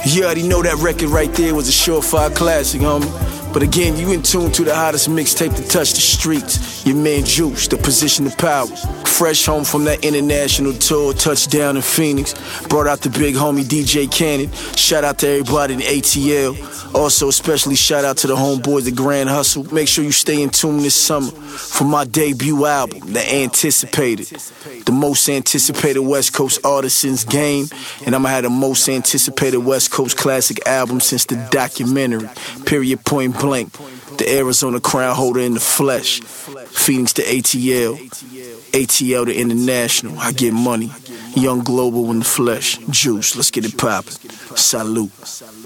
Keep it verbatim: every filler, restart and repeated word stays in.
You already know that record right there was a surefire classic, homie. But again, you in tune to the hottest mixtape to touch the streets. Your man Juice, the position of power. Fresh home from that international tour, touchdown in Phoenix. Brought out the big homie D J Cannon. Shout out to everybody in A T L. Also, especially shout out to the homeboys at Grand Hustle. Make sure you stay in tune this summer for my debut album, The Anticipated. The most anticipated West Coast artist since Game. And I'm gonna have the most anticipated West Coast classic album since the documentary. Period, point blank. The Arizona crown holder in the flesh. Phoenix to A T L. A T L to international. I get money. Young Global in the flesh. Juice, let's get it poppin'. Salute.